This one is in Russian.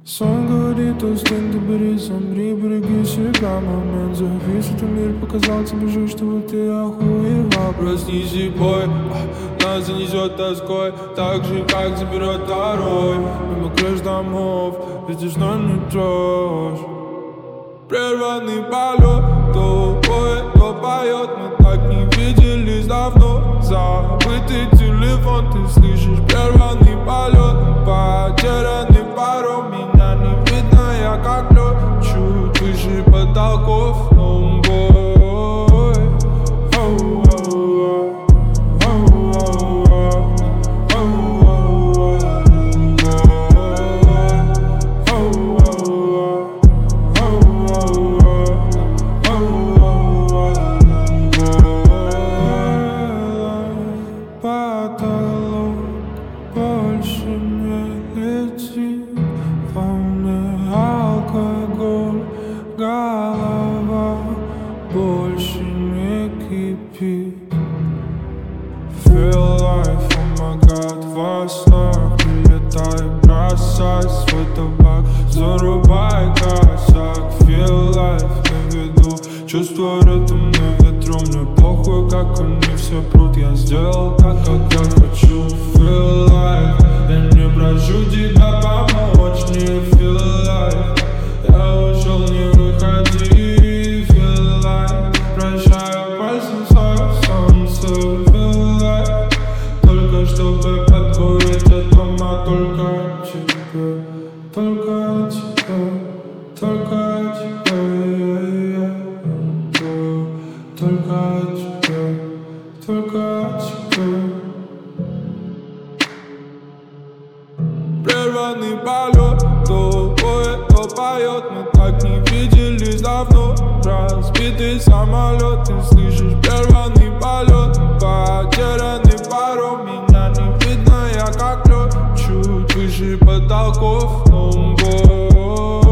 Сон говорит, устань, ты бери, замри, береги себя. Момент завис, это мир показал тебе жизнь, что вот ты охуевал. Проснись и пой, нас занесет тоской, так же, как заберет второй. Мимо крыш домов, видишь, но не трожь. Прерванный полет, то поет, то поет. Мы так не виделись давно. Забытый телефон, ты слышишь прерванный полет. Потерянный паром, меня не видно, я как лед. Чуть выше потолков, ломбой. Потолок больше не летит, во мне алкоголь, голова больше не кипит. Feel life, oh my god, во снах прилетай, бросай свой табак, зарубай косяк. Feel life на виду, чувство ритм на ветру, мне похуй, как они все прут. Я сделал так, как я хочу. Feel life, я не прошу тебя помочь мне. Feel life, я ушел, не выходи. Feel life, прощаю пальцем свое солнце. Feel life, только чтобы откурить от дома, только от тебя, только от тебя, только от тебя, только от тебя, только от тебя. Прерванный полет, то поет, то поет. Мы так не виделись давно. Разбитый самолет, ты слышишь прерванный полет. Потерянный паром, меня не видно, я как лед. Чуть выше потолков, ломбой.